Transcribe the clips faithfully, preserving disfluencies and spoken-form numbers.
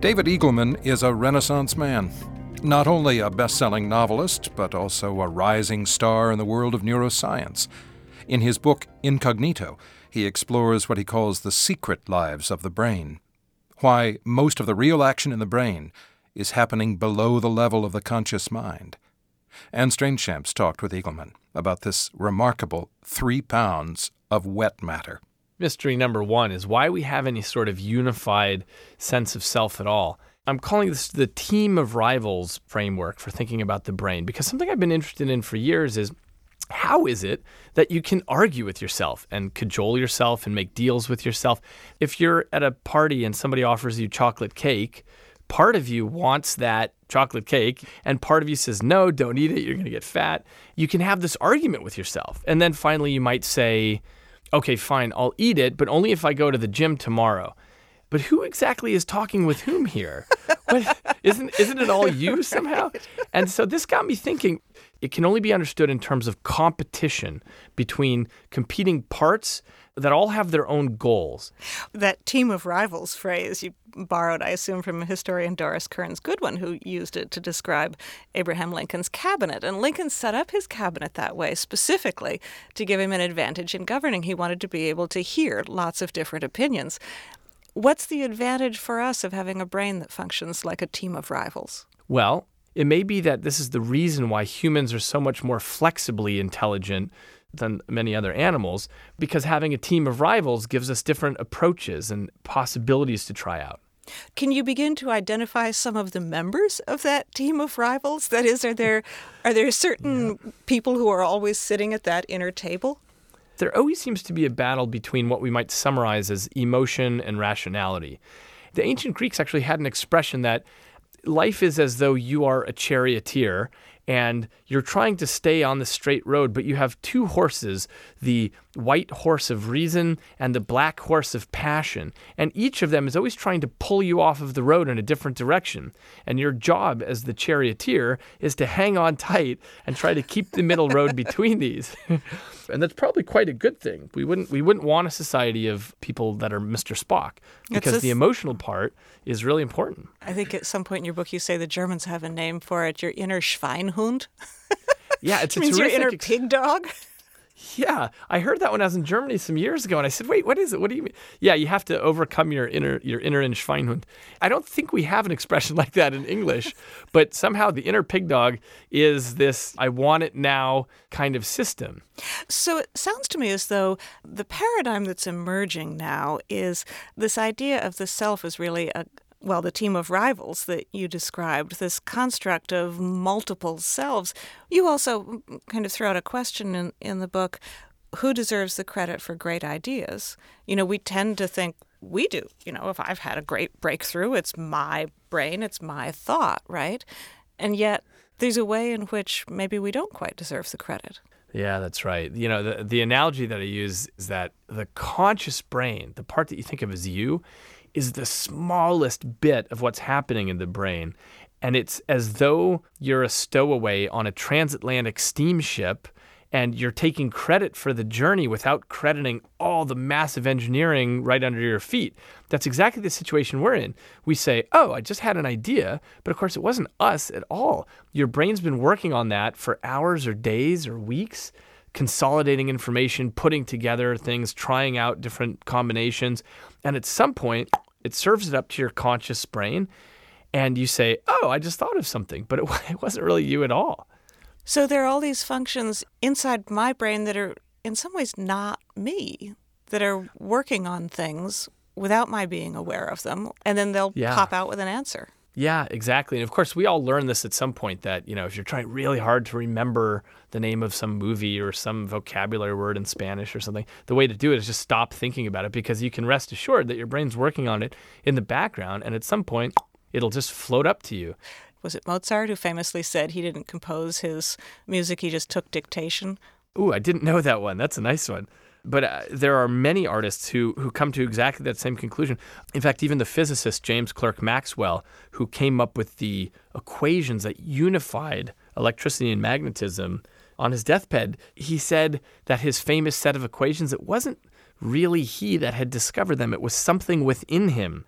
David Eagleman is a Renaissance man. Not only a best-selling novelist, but also a rising star in the world of neuroscience. In his book, Incognito, he explores what he calls the secret lives of the brain. Why most of the real action in the brain is happening below the level of the conscious mind. Anne Strainchamps talked with Eagleman about this remarkable three pounds of wet matter. Mystery number one is why we have any sort of unified sense of self at all. I'm calling this the team of rivals framework for thinking about the brain, because something I've been interested in for years is how is it that you can argue with yourself and cajole yourself and make deals with yourself? If you're at a party and somebody offers you chocolate cake, part of you wants that chocolate cake and part of you says, no, don't eat it, you're going to get fat. You can have this argument with yourself. And then finally you might say, okay, fine, I'll eat it, but only if I go to the gym tomorrow. But who exactly is talking with whom here? What, isn't, isn't it all you somehow? And so this got me thinking, it can only be understood in terms of competition between competing parts that all have their own goals. That team of rivals phrase you borrowed, I assume, from historian Doris Kearns Goodwin, who used it to describe Abraham Lincoln's cabinet. And Lincoln set up his cabinet that way specifically to give him an advantage in governing. He wanted to be able to hear lots of different opinions. What's the advantage for us of having a brain that functions like a team of rivals? Well, it may be that this is the reason why humans are so much more flexibly intelligent than many other animals, because having a team of rivals gives us different approaches and possibilities to try out. Can you begin to identify some of the members of that team of rivals? That is, are there are there certain yeah. people who are always sitting at that inner table? There always seems to be a battle between what we might summarize as emotion and rationality. The ancient Greeks actually had an expression that life is as though you are a charioteer and you're trying to stay on the straight road, but you have two horses, the white horse of reason and the black horse of passion. And each of them is always trying to pull you off of the road in a different direction. And your job as the charioteer is to hang on tight and try to keep the middle road between these. And that's probably quite a good thing. We wouldn't we wouldn't want a society of people that are Mister Spock, because the emotional part is really important. I think at some point in your book you say the Germans have a name for it, your inner Schweinhund. Yeah, it's a means terrific your inner ex- pig dog. Yeah, I heard that when I was in Germany some years ago, and I said, wait, what is it? What do you mean? Yeah, you have to overcome your inner your inner Schweinhund. I don't think we have an expression like that in English, but somehow the inner pig dog is this I want it now kind of system. So it sounds to me as though the paradigm that's emerging now is this idea of the self as really a well, the team of rivals that you described, this construct of multiple selves. You also kind of throw out a question in, in the book, who deserves the credit for great ideas? You know, we tend to think we do. You know, if I've had a great breakthrough, it's my brain, it's my thought, right? And yet there's a way in which maybe we don't quite deserve the credit. Yeah, that's right. You know, the, the analogy that I use is that the conscious brain, the part that you think of as you, is the smallest bit of what's happening in the brain. And it's as though you're a stowaway on a transatlantic steamship and you're taking credit for the journey without crediting all the massive engineering right under your feet. That's exactly the situation we're in. We say, oh, I just had an idea, but of course it wasn't us at all. Your brain's been working on that for hours or days or weeks, consolidating information, putting together things, trying out different combinations. And at some point, it serves it up to your conscious brain, and you say, oh, I just thought of something, but it, it wasn't really you at all. So there are all these functions inside my brain that are in some ways not me, that are working on things without my being aware of them, and then they'll yeah. pop out with an answer. Yeah, exactly. And of course, we all learn this at some point that, you know, if you're trying really hard to remember the name of some movie or some vocabulary word in Spanish or something, the way to do it is just stop thinking about it, because you can rest assured that your brain's working on it in the background, and at some point, it'll just float up to you. Was it Mozart who famously said he didn't compose his music, he just took dictation? Ooh, I didn't know that one. That's a nice one. But uh, there are many artists who, who come to exactly that same conclusion. In fact, even the physicist James Clerk Maxwell, who came up with the equations that unified electricity and magnetism, on his deathbed, he said that his famous set of equations, it wasn't really he that had discovered them. It was something within him.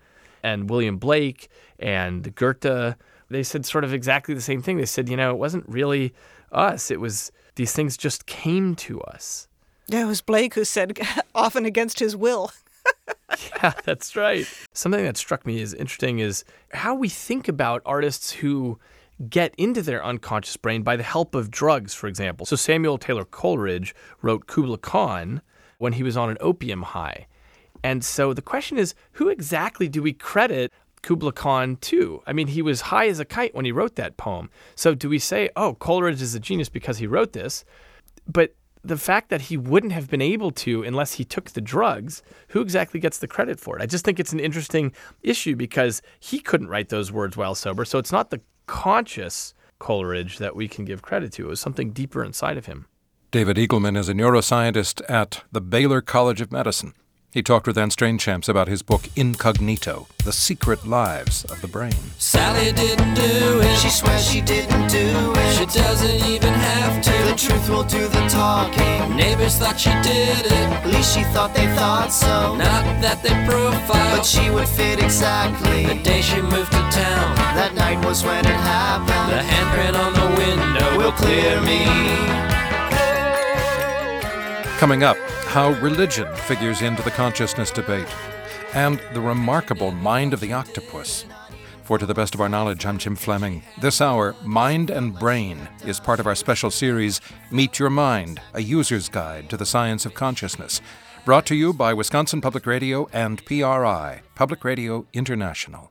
and William Blake and Goethe, they said sort of exactly the same thing. They said, you know, it wasn't really us. It was these things just came to us. Yeah, it was Blake who said often against his will. Yeah, that's right. Something that struck me as interesting is how we think about artists who get into their unconscious brain by the help of drugs, for example. So Samuel Taylor Coleridge wrote Kubla Khan when he was on an opium high. And so the question is, who exactly do we credit Kubla Khan to? I mean, he was high as a kite when he wrote that poem. So do we say, oh, Coleridge is a genius because he wrote this? But the fact that he wouldn't have been able to unless he took the drugs, who exactly gets the credit for it? I just think it's an interesting issue because he couldn't write those words while sober. So it's not the conscious Coleridge that we can give credit to. It was something deeper inside of him. David Eagleman is a neuroscientist at the Baylor College of Medicine. He talked with Anne Strainchamps about his book Incognito, The Secret Lives of the Brain. Sally didn't do it. She swears she didn't do it. She doesn't even have to. The truth will do the talking. Neighbors thought she did it. At least she thought they thought so. Not that they profiled. But she would fit exactly. The day she moved to town. That night was when it happened. The handprint on the window will clear me. Coming up, how religion figures into the consciousness debate, and the remarkable mind of the octopus. For to the best of our knowledge, I'm Jim Fleming. This hour, Mind and Brain, is part of our special series, Meet Your Mind, a user's guide to the science of consciousness, brought to you by Wisconsin Public Radio and P R I, Public Radio International.